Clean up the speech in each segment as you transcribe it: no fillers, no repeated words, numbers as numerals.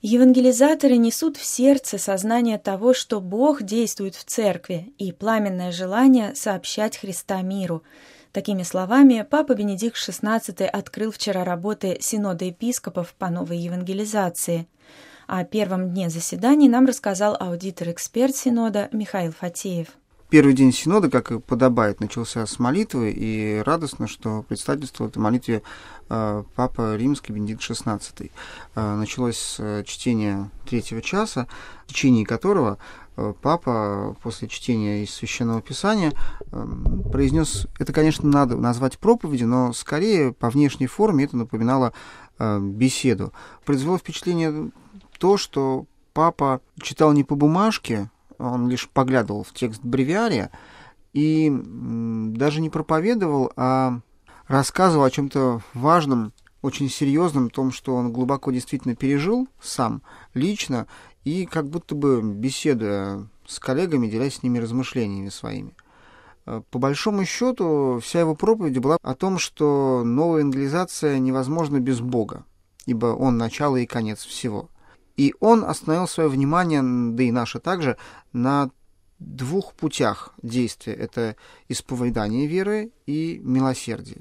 Евангелизаторы несут в сердце сознание того, что Бог действует в церкви, и пламенное желание сообщать Христа миру. Такими словами Папа Бенедикт XVI открыл вчера работы Синода епископов по новой евангелизации. О первом дне заседаний нам рассказал аудитор-эксперт Синода Михаил Фатеев. Первый день Синода, как и подобает, начался с молитвы, и радостно, что председательствовал этой молитве Папа Римский Бенедикт XVI. Началось с чтения 3 часа, в течение которого Папа после чтения из Священного Писания произнес, это, конечно, надо назвать проповедью, но скорее по внешней форме это напоминало беседу. Произвело впечатление то, что Папа читал не по бумажке, он лишь поглядывал в текст бревиария и даже не проповедовал, а рассказывал о чем-то важном, очень серьезном, том, что он глубоко действительно пережил сам, лично, и как будто бы беседуя с коллегами, делясь с ними размышлениями своими. По большому счету, вся его проповедь была о том, что новая евангелизация невозможна без Бога, ибо Он начало и конец всего. И он остановил свое внимание, да и наше также, на 2 путях действия. Это исповедание веры и милосердие.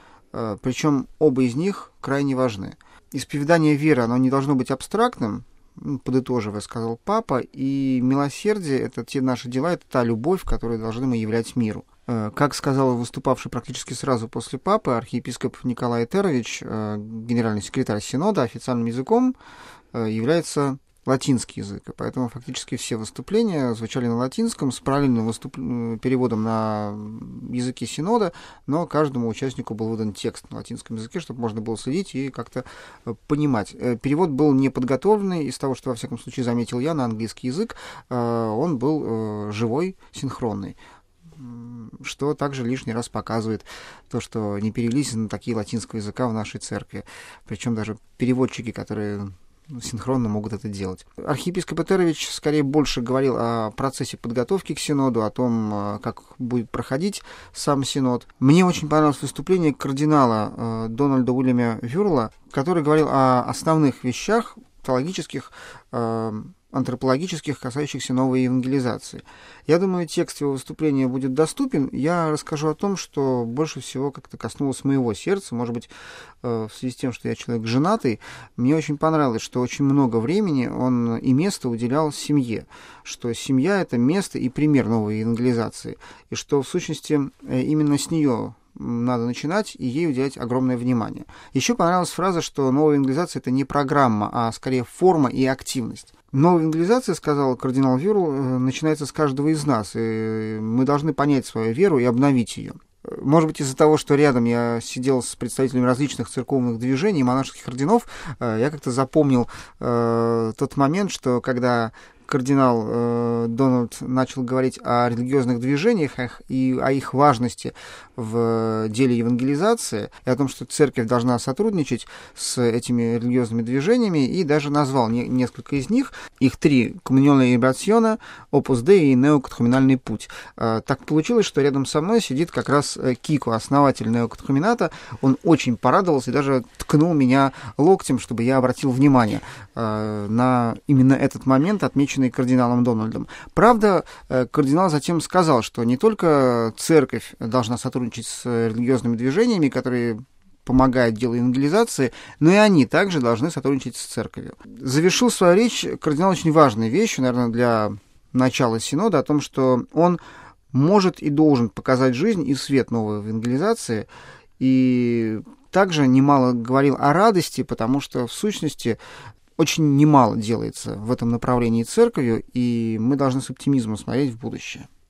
Причем оба из них крайне важны. Исповедание веры, оно не должно быть абстрактным, подытоживая, сказал Папа, и милосердие — это те наши дела, это та любовь, которую должны мы являть миру. Как сказал выступавший практически сразу после Папы архиепископ Николай Этерович, генеральный секретарь Синода, официальным языком является латинский язык, и поэтому фактически все выступления звучали на латинском с правильным переводом на языке Синода, но каждому участнику был выдан текст на латинском языке, чтобы можно было следить и как-то понимать. Перевод был неподготовленный, из того, что, во всяком случае, заметил я, на английский язык, он был живой, синхронный, что также лишний раз показывает то, что не перевелись на такие латинского языка в нашей церкви, причем даже переводчики, которые синхронно могут это делать. Архиепископ Этерович скорее больше говорил о процессе подготовки к Синоду, о том, как будет проходить сам Синод. Мне очень понравилось выступление кардинала Дональда Уильяма Вюрла, который говорил о основных вещах теологических, антропологических, касающихся новой евангелизации. Я думаю, текст его выступления будет доступен. Я расскажу о том, что больше всего как-то коснулось моего сердца. Может быть, в связи с тем, что я человек женатый, мне очень понравилось, что очень много времени он и места уделял семье, что семья — это место и пример новой евангелизации, и что, в сущности, именно с нее надо начинать и ей уделять огромное внимание. Еще понравилась фраза, что новая евангелизация — это не программа, а скорее форма и активность. Новая евангелизация, сказал кардинал Вюрл, начинается с каждого из нас, и мы должны понять свою веру и обновить ее. Может быть, из-за того, что рядом я сидел с представителями различных церковных движений, монашеских орденов, я как-то запомнил тот момент, что когда кардинал Дональд начал говорить о религиозных движениях и о их важности в деле евангелизации, и о том, что церковь должна сотрудничать с этими религиозными движениями, и даже назвал несколько из них, их 3: Коммунионная либерациона, Опус Деи и Неокатехуменальный путь. Так получилось, что рядом со мной сидит как раз Кико, основатель Неокатехумената. Он очень порадовался и даже ткнул меня локтем, чтобы я обратил внимание на именно этот момент, отмеченный кардиналом Дональдом. Правда, кардинал затем сказал, что не только церковь должна сотрудничать с религиозными движениями, которые помогают делу евангелизации, но и они также должны сотрудничать с церковью. Завершил свою речь кардинал очень важной вещью, наверное, для начала Синода, о том, что он может и должен показать жизнь и свет новой евангелизации, и также немало говорил о радости, потому что, в сущности, очень немало делается в этом направлении церковью, и мы должны с оптимизмом смотреть в будущее.